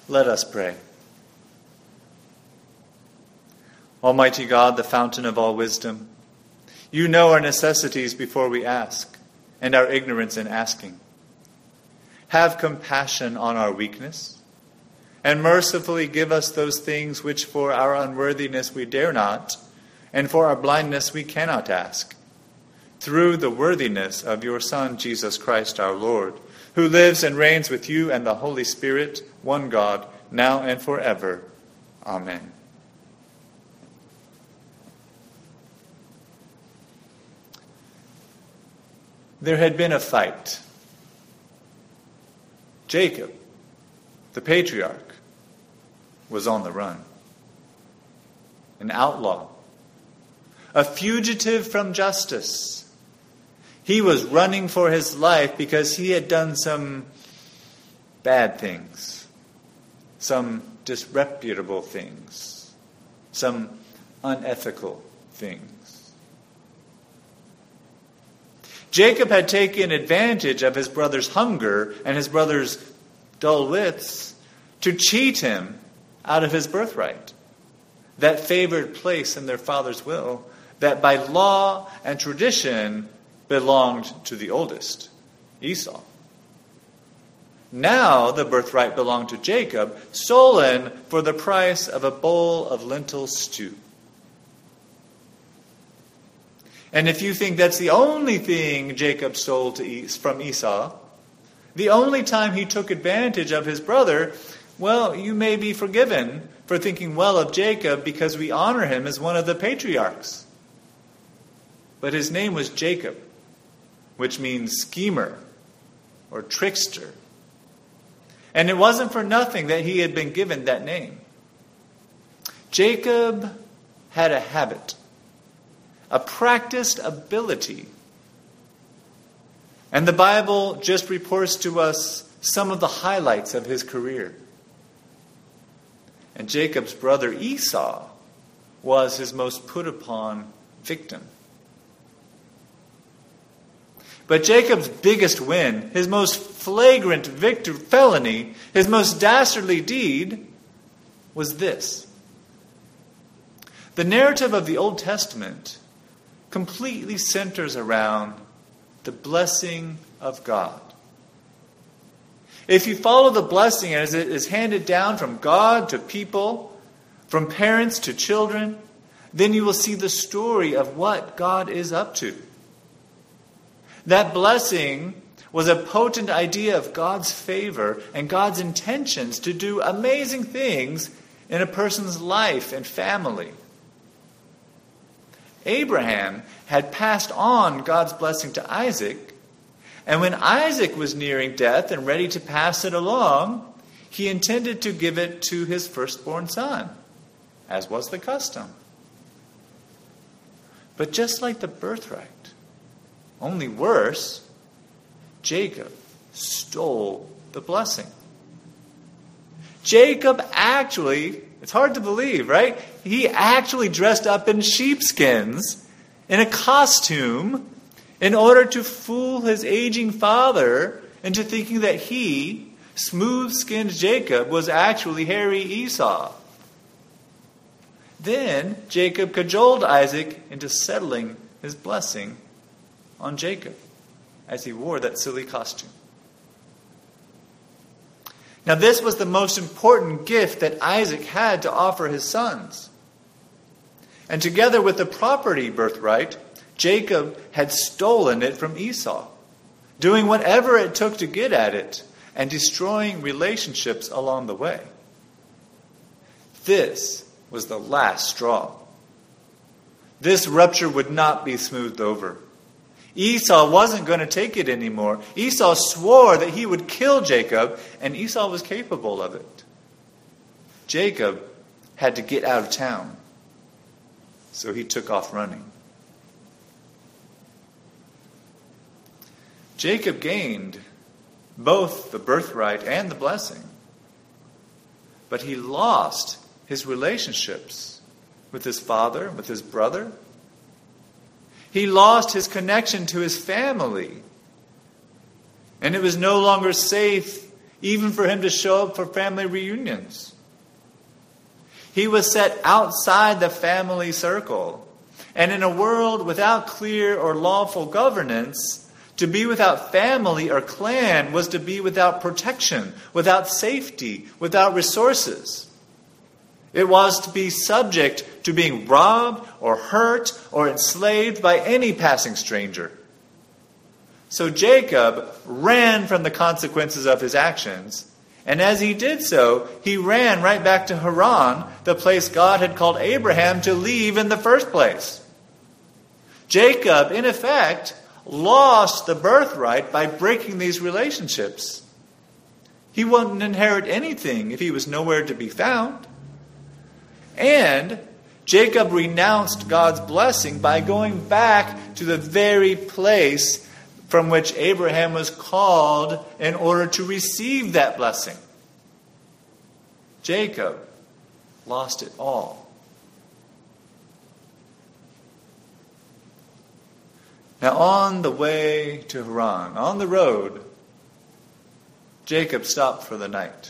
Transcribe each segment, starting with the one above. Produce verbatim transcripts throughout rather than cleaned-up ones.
Let us pray. Almighty God, the fountain of all wisdom, you know our necessities before we ask, and our ignorance in asking. Have compassion on our weakness, and mercifully give us those things which for our unworthiness we dare not, and for our blindness we cannot ask. Through the worthiness of your Son, Jesus Christ our Lord, who lives and reigns with you and the Holy Spirit, one God, now and forever. Amen. There had been a fight. Jacob, the patriarch, was on the run. An outlaw. A fugitive from justice. He was running for his life because he had done some bad things, some disreputable things, some unethical things. Jacob had taken advantage of his brother's hunger and his brother's dull wits to cheat him out of his birthright, that favored place in their father's will that by law and tradition belonged to the oldest, Esau. Now the birthright belonged to Jacob, stolen for the price of a bowl of lentil stew. And if you think that's the only thing Jacob stole to Es- from Esau, the only time he took advantage of his brother, well, you may be forgiven for thinking well of Jacob because we honor him as one of the patriarchs. But his name was Jacob, which means schemer or trickster. And it wasn't for nothing that he had been given that name. Jacob had a habit, a practiced ability. And the Bible just reports to us some of the highlights of his career. And Jacob's brother Esau was his most put upon victim. But Jacob's biggest win, his most flagrant victor, felony, his most dastardly deed, was this. The narrative of the Old Testament completely centers around the blessing of God. If you follow the blessing as it is handed down from God to people, from parents to children, then you will see the story of what God is up to. That blessing was a potent idea of God's favor and God's intentions to do amazing things in a person's life and family. Abraham had passed on God's blessing to Isaac, and when Isaac was nearing death and ready to pass it along, he intended to give it to his firstborn son, as was the custom. But just like the birthright, only worse, Jacob stole the blessing. Jacob actually, it's hard to believe, right? He actually dressed up in sheepskins, in a costume, in order to fool his aging father into thinking that he, smooth-skinned Jacob, was actually hairy Esau. Then Jacob cajoled Isaac into settling his blessing on Jacob as he wore that silly costume. Now, this was the most important gift that Isaac had to offer his sons. And together with the property birthright, Jacob had stolen it from Esau, doing whatever it took to get at it and destroying relationships along the way. This was the last straw. This rupture would not be smoothed over. Esau wasn't going to take it anymore. Esau swore that he would kill Jacob, and Esau was capable of it. Jacob had to get out of town, so he took off running. Jacob gained both the birthright and the blessing, but he lost his relationships with his father, with his brother. He lost his connection to his family. And it was no longer safe even for him to show up for family reunions. He was set outside the family circle. And in a world without clear or lawful governance, to be without family or clan was to be without protection, without safety, without resources. It was to be subject to being robbed or hurt or enslaved by any passing stranger. So Jacob ran from the consequences of his actions, and as he did so, he ran right back to Haran, the place God had called Abraham to leave in the first place. Jacob, in effect, lost the birthright by breaking these relationships. He wouldn't inherit anything if he was nowhere to be found. And Jacob renounced God's blessing by going back to the very place from which Abraham was called in order to receive that blessing. Jacob lost it all. Now, on the way to Haran, on the road, Jacob stopped for the night.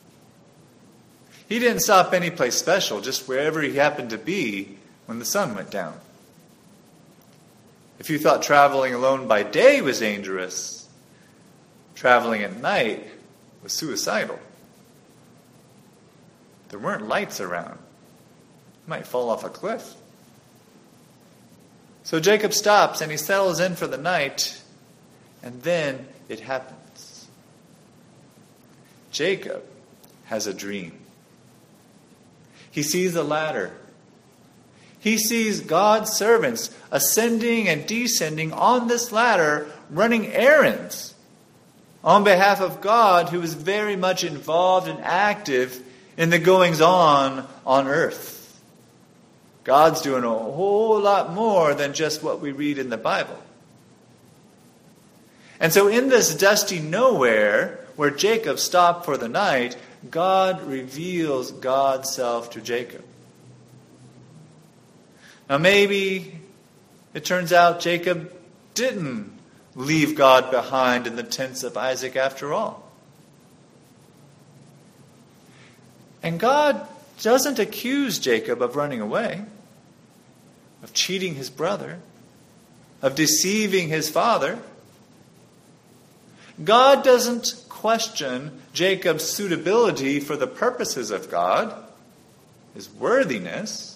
He didn't stop any place special, just wherever he happened to be when the sun went down. If you thought traveling alone by day was dangerous, traveling at night was suicidal. There weren't lights around. You might fall off a cliff. So Jacob stops and he settles in for the night, and then it happens. Jacob has a dream. He sees a ladder. He sees God's servants ascending and descending on this ladder, running errands on behalf of God, who is very much involved and active in the goings-on on earth. God's doing a whole lot more than just what we read in the Bible. And so in this dusty nowhere, where Jacob stopped for the night, God reveals God's self to Jacob. Now maybe it turns out Jacob didn't leave God behind in the tents of Isaac after all. And God doesn't accuse Jacob of running away, of cheating his brother, of deceiving his father. God doesn't question Jacob's suitability for the purposes of God, his worthiness.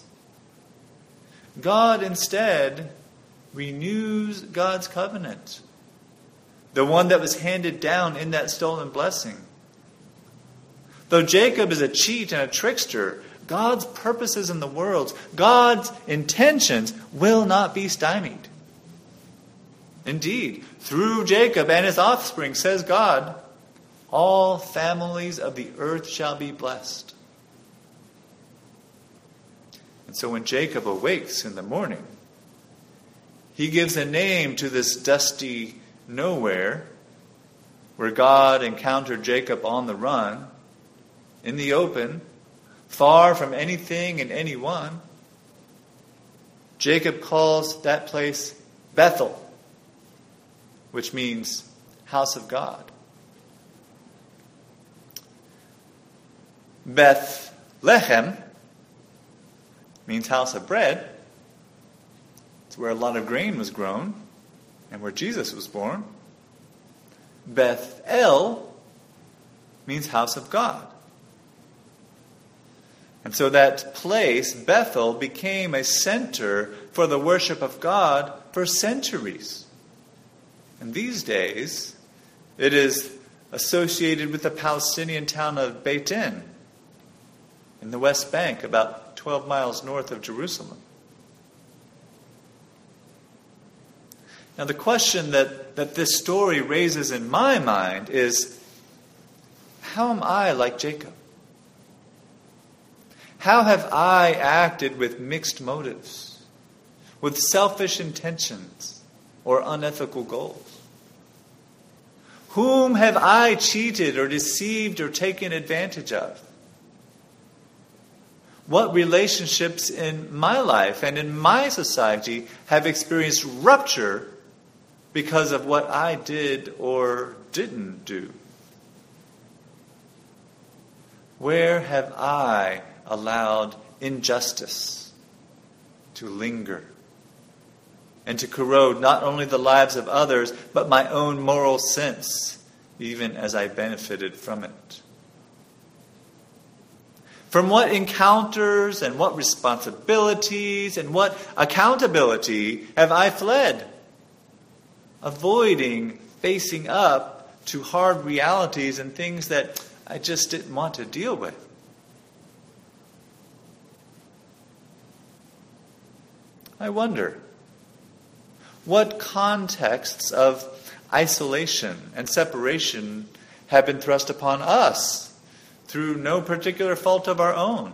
God instead renews God's covenant, the one that was handed down in that stolen blessing. Though Jacob is a cheat and a trickster, God's purposes in the world, God's intentions will not be stymied. Indeed, through Jacob and his offspring, says God, all families of the earth shall be blessed. And so when Jacob awakes in the morning, he gives a name to this dusty nowhere where God encountered Jacob on the run, in the open, far from anything and anyone. Jacob calls that place Bethel, which means house of God. Bethlehem means house of bread. It's where a lot of grain was grown and where Jesus was born. Bethel means house of God. And so that place, Bethel, became a center for the worship of God for centuries. And these days, it is associated with the Palestinian town of Beit-En in the West Bank, about twelve miles north of Jerusalem. Now the question that, that this story raises in my mind is, how am I like Jacob? How have I acted with mixed motives, with selfish intentions, or unethical goals? Whom have I cheated or deceived or taken advantage of? What relationships in my life and in my society have experienced rupture because of what I did or didn't do? Where have I allowed injustice to linger and to corrode not only the lives of others, but my own moral sense, even as I benefited from it? From what encounters and what responsibilities and what accountability have I fled, avoiding facing up to hard realities and things that I just didn't want to deal with? I wonder, what contexts of isolation and separation have been thrust upon us through no particular fault of our own?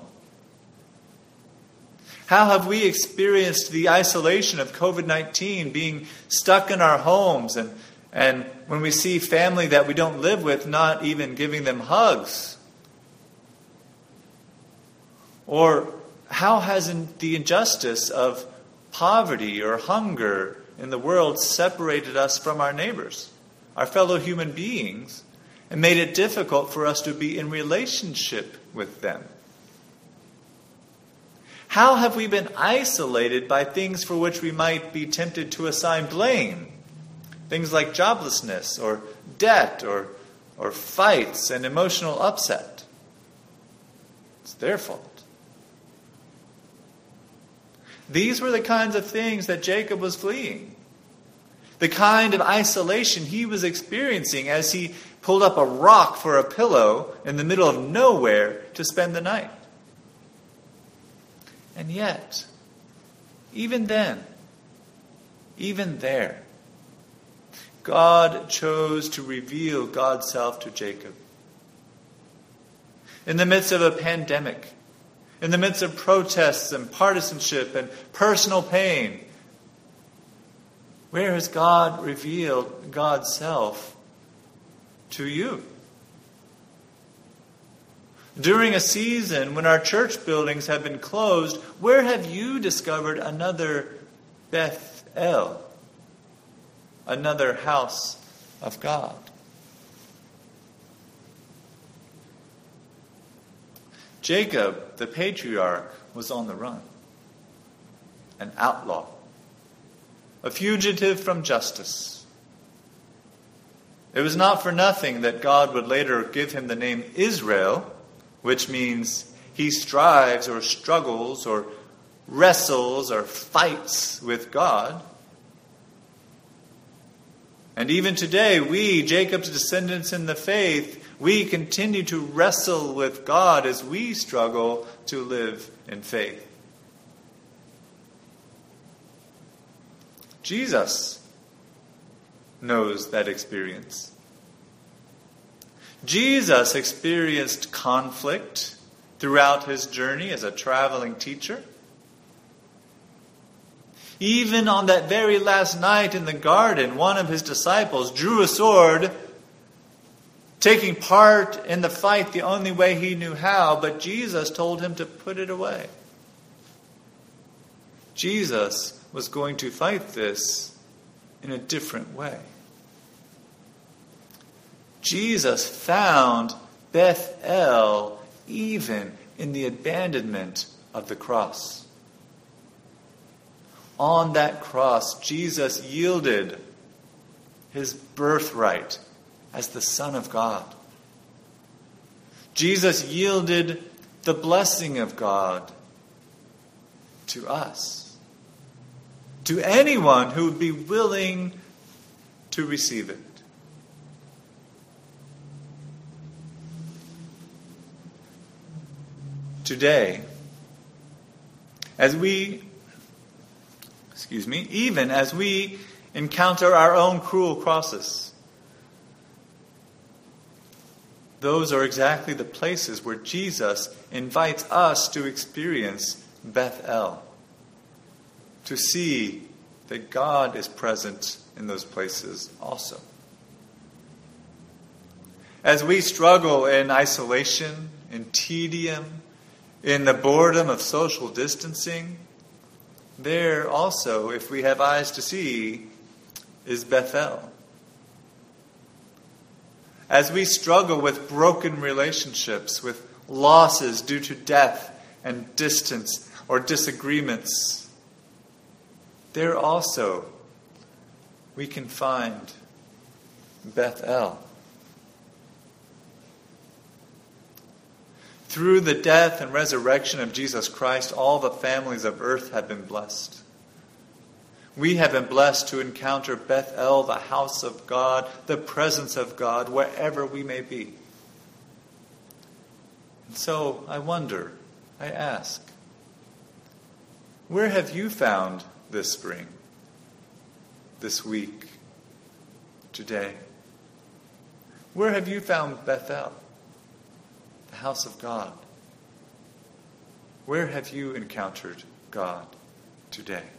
How have we experienced the isolation of covid nineteen, being stuck in our homes, and, and when we see family that we don't live with, not even giving them hugs? Or how has the injustice of poverty or hunger in the world separated us from our neighbors, our fellow human beings, and made it difficult for us to be in relationship with them? How have we been isolated by things for which we might be tempted to assign blame? Things like joblessness or debt or, or fights and emotional upset. It's their fault. These were the kinds of things that Jacob was fleeing. The kind of isolation he was experiencing as he pulled up a rock for a pillow in the middle of nowhere to spend the night. And yet, even then, even there, God chose to reveal God's self to Jacob. In the midst of a pandemic, in the midst of protests and partisanship and personal pain, where has God revealed God's self to you? During a season when our church buildings have been closed, where have you discovered another Beth El, another house of God? Jacob, the patriarch, was on the run, an outlaw, a fugitive from justice. It was not for nothing that God would later give him the name Israel, which means he strives or struggles or wrestles or fights with God. And even today, we, Jacob's descendants in the faith, we continue to wrestle with God as we struggle to live in faith. Jesus knows that experience. Jesus experienced conflict throughout his journey as a traveling teacher. Even on that very last night in the garden, one of his disciples drew a sword, taking part in the fight the only way he knew how, but Jesus told him to put it away. Jesus was going to fight this in a different way. Jesus found Beth El even in the abandonment of the cross. On that cross, Jesus yielded his birthright as the Son of God. Jesus yielded the blessing of God to us, to anyone who would be willing to receive it. Today, as we, excuse me, even as we encounter our own cruel crosses, those are exactly the places where Jesus invites us to experience Beth El, to see that God is present in those places also. As we struggle in isolation, in tedium, in the boredom of social distancing, there also, if we have eyes to see, is Beth El. As we struggle with broken relationships, with losses due to death and distance or disagreements, there also we can find Bethel. Through the death and resurrection of Jesus Christ, all the families of earth have been blessed. We have been blessed to encounter Bethel, the house of God, the presence of God, wherever we may be. And so I wonder, I ask, where have you found this spring, this week, today? Where have you found Bethel, the house of God? Where have you encountered God today?